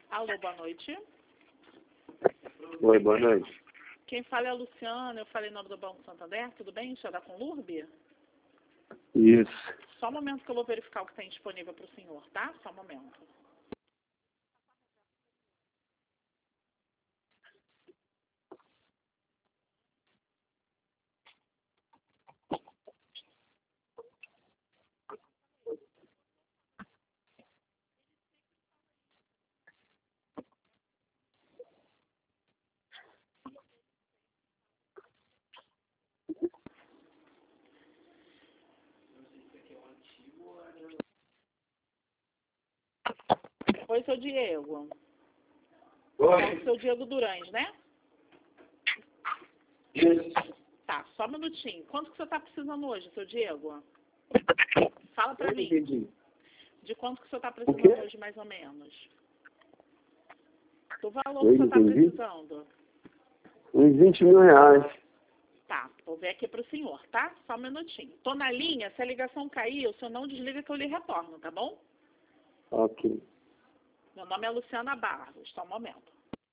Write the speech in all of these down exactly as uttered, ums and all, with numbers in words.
Alô, boa noite. Oi, boa noite. Quem fala é a Luciana, eu falei em nome do Banco Santander, tudo bem? Deixa eu dar com o Lurbe? Isso. Só um momento que eu vou verificar o que tem disponível para o senhor, tá? Só um momento. Oi, seu Diego. Oi. É o seu Diego Durães, né? Isso. Tá, só um minutinho. Quanto que você está precisando hoje, seu Diego? Fala pra Eu mim. entendi. De quanto que você está O precisando quê? hoje, mais ou menos? Do valor Eu que você está entendi. precisando. Uns vinte mil reais. Tá, vou ver aqui pro senhor, tá? Só um minutinho. Tô na linha, se a ligação cair, o senhor não desliga que eu lhe retorno, tá bom? Ok. Meu nome é Luciana Barros, só um momento.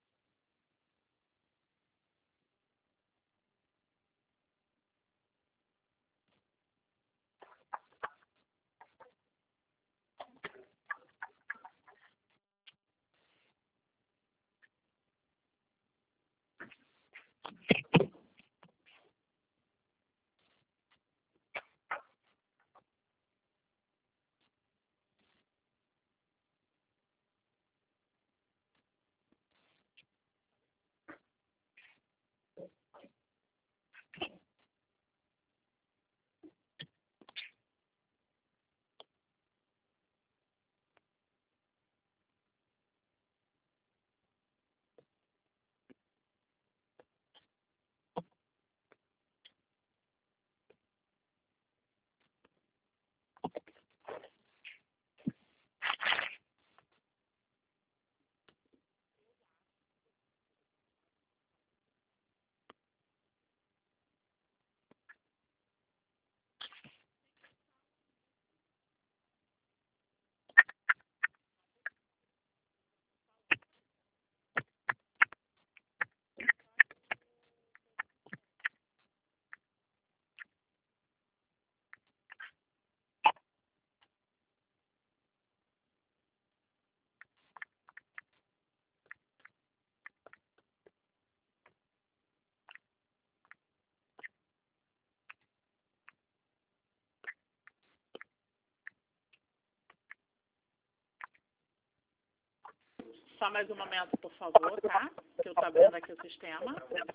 Só mais um momento, por favor, tá? Que eu tô abrindo aqui o sistema.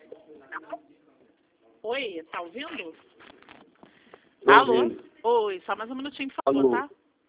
Oi, tá ouvindo? Tô Alô? ouvindo. Oi, só mais um minutinho, por favor, Alô. tá?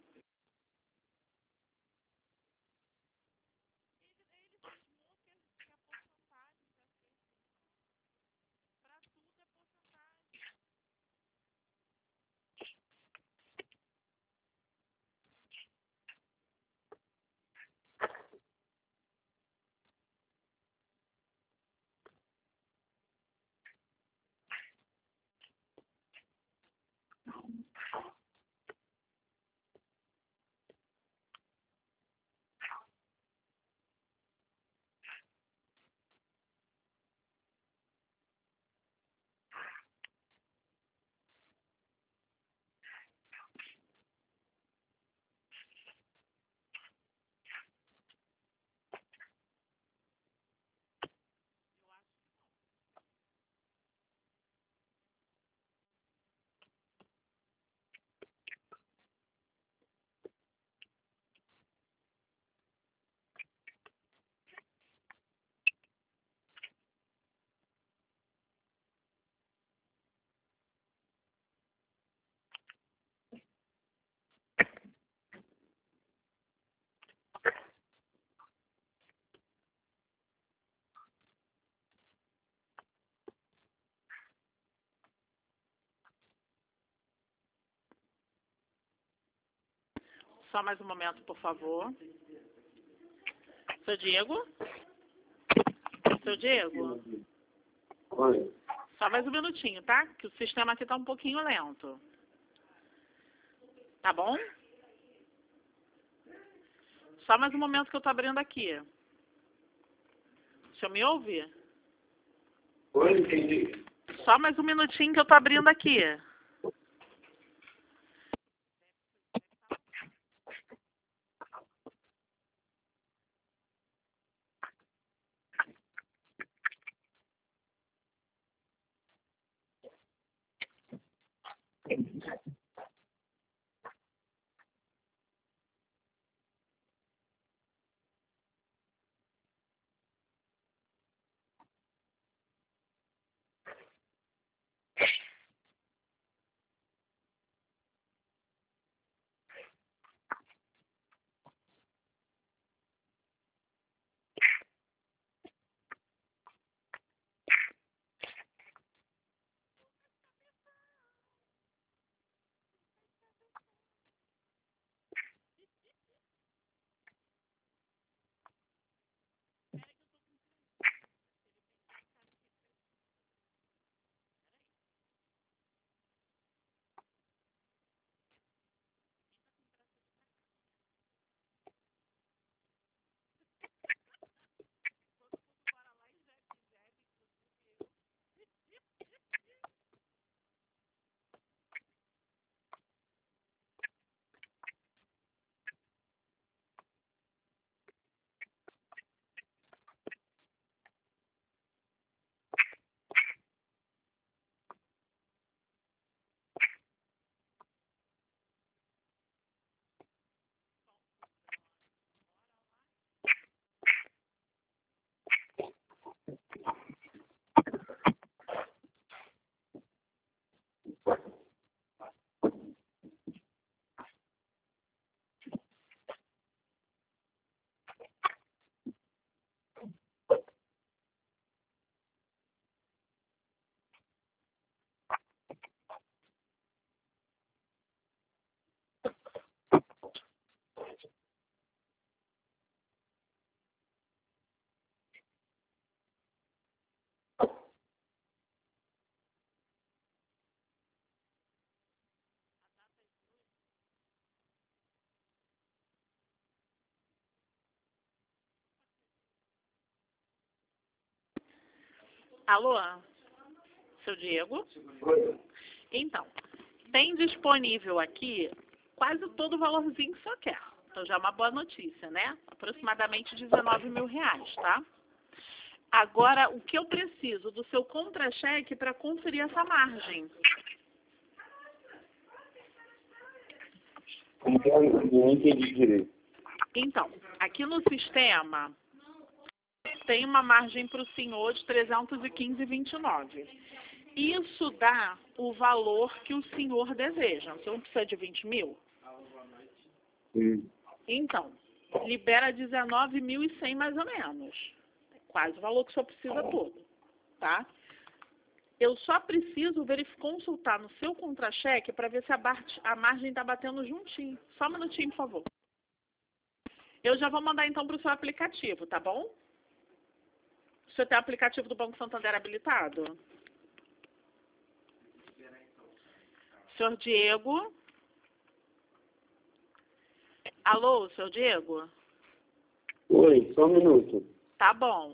Só mais um momento, por favor. Seu Diego? Seu Diego? Oi. Só mais um minutinho, tá? Que o sistema aqui tá um pouquinho lento. Tá bom? Só mais um momento que eu tô abrindo aqui. senhor me ouve? Oi, entendi. Só mais um minutinho que eu tô abrindo aqui. Alô? Seu Diego? Oi. Então, tem disponível aqui quase todo o valorzinho que o senhor quer. Então já é uma boa notícia, né? Aproximadamente dezenove mil reais, tá? Agora, o que eu preciso do seu contra-cheque para conferir essa margem? Então, eu não entendi direito. Então, aqui no sistema tem uma margem para o senhor de trezentos e quinze vírgula vinte e nove. Isso dá o valor que o senhor deseja. O senhor não precisa de vinte mil? Sim. Então, libera dezenove mil e cem mais ou menos. Quase o valor que o senhor precisa todo, tá? Eu só preciso verificar, consultar no seu contra-cheque para ver se a, bar- a margem está batendo juntinho. Só um minutinho, por favor. Eu já vou mandar então para o seu aplicativo, tá bom? O senhor tem o aplicativo do Banco Santander habilitado? Senhor Diego? Alô, senhor Diego? Oi, só um minuto. Tá bom.